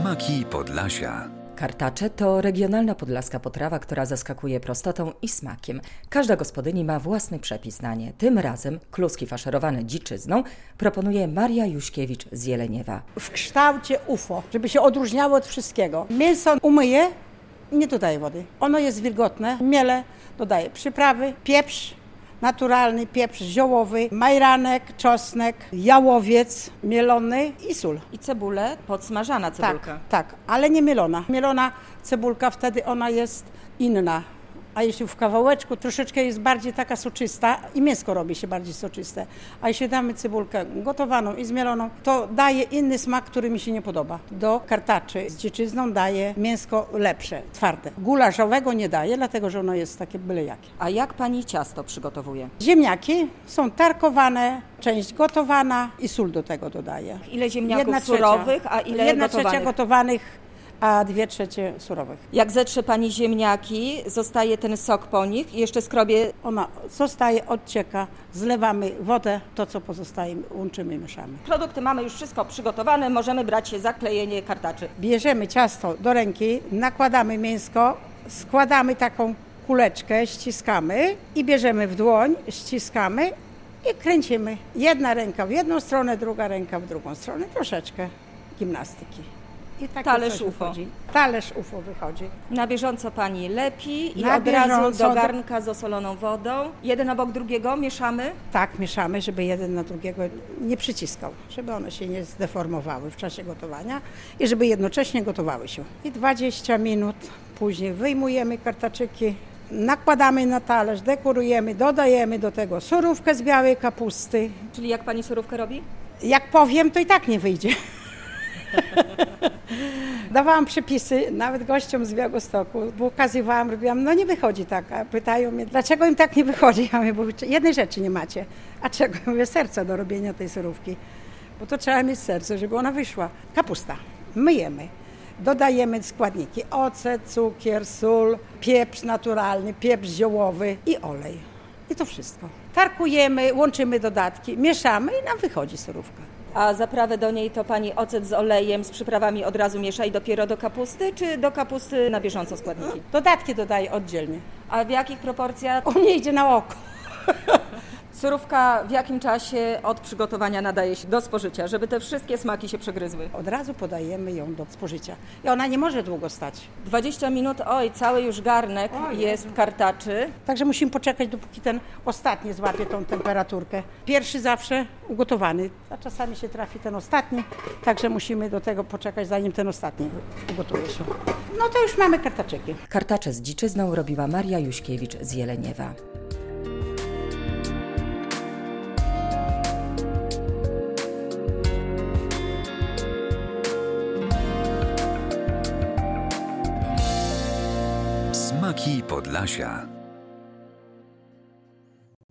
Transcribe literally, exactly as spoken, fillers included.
Smaki Podlasia. Kartacze to regionalna podlaska potrawa, która zaskakuje prostotą i smakiem. Każda gospodyni ma własny przepis na nie. Tym razem kluski faszerowane dziczyzną proponuje Maria Juśkiewicz z Jeleniewa. W kształcie U F O, żeby się odróżniało od wszystkiego. Mięso umyję, nie dodaję wody. Ono jest wilgotne, miele, dodaję przyprawy, pieprz, naturalny pieprz ziołowy, majranek, czosnek, jałowiec mielony i sól. I cebulę, podsmażana cebulka. Tak, tak, ale nie mielona. Mielona cebulka, wtedy ona jest inna. A jeśli w kawałeczku troszeczkę jest bardziej taka soczysta i mięsko robi się bardziej soczyste. A jeśli damy cebulkę gotowaną i zmieloną, to daje inny smak, który mi się nie podoba. Do kartaczy z dziczyzną daje mięsko lepsze, twarde. Gulaszowego nie daje, dlatego że ono jest takie byle jakie. A jak pani ciasto przygotowuje? Ziemniaki są tarkowane, część gotowana i sól do tego dodaję. Ile ziemniaków Jedna surowych, trzecia. a ile Jedna gotowanych? trzecia gotowanych, a dwie trzecie surowych. Jak zetrze pani ziemniaki, zostaje ten sok po nich i jeszcze skrobie. Ona zostaje, odcieka, zlewamy wodę, to co pozostaje łączymy i mieszamy. Produkty mamy już wszystko przygotowane, możemy brać się za klejenie kartaczy. Bierzemy ciasto do ręki, nakładamy mięsko, składamy taką kuleczkę, ściskamy i bierzemy w dłoń, ściskamy i kręcimy. Jedna ręka w jedną stronę, druga ręka w drugą stronę, troszeczkę gimnastyki. I takie Talerz coś U F O. wychodzi. Talerz U F O wychodzi. Na bieżąco pani lepi i Na od razu bieżąco do do- garnka z osoloną wodą. Jeden obok drugiego mieszamy. Tak, mieszamy, żeby jeden na drugiego nie przyciskał, żeby one się nie zdeformowały w czasie gotowania i żeby jednocześnie gotowały się. I dwadzieścia minut później wyjmujemy kartaczyki, nakładamy na talerz, dekorujemy, dodajemy do tego surówkę z białej kapusty. Czyli jak pani surówkę robi? Jak powiem, to i tak nie wyjdzie. Dawałam przepisy nawet gościom z Białegostoku, bo ukazywałam, robiłam, no nie wychodzi tak, a pytają mnie, dlaczego im tak nie wychodzi? Ja mówię, bo jednej rzeczy nie macie. A czego? Ja mówię, serca do robienia tej surówki, bo to trzeba mieć serce, żeby ona wyszła. Kapusta, myjemy, dodajemy składniki, ocet, cukier, sól, pieprz naturalny, pieprz ziołowy i olej. I to wszystko. Tarkujemy, łączymy dodatki, mieszamy i nam wychodzi surówka. A zaprawę do niej to pani ocet z olejem, z przyprawami od razu miesza i dopiero do kapusty, czy do kapusty na bieżąco składniki? Dodatki dodaję oddzielnie. A w jakich proporcjach? U mnie idzie na oko. Surówka w jakim czasie od przygotowania nadaje się do spożycia, żeby te wszystkie smaki się przegryzły? Od razu podajemy ją do spożycia. I ona nie może długo stać. dwadzieścia minut, oj, cały już garnek Oj, jest kartaczy. Także musimy poczekać, dopóki ten ostatni złapie tą temperaturkę. Pierwszy zawsze ugotowany, a czasami się trafi ten ostatni, także musimy do tego poczekać, zanim ten ostatni ugotuje się. No to już mamy kartaczyki. Kartacze z dziczyzną robiła Maria Juśkiewicz z Jeleniewa. Smaki Podlasia.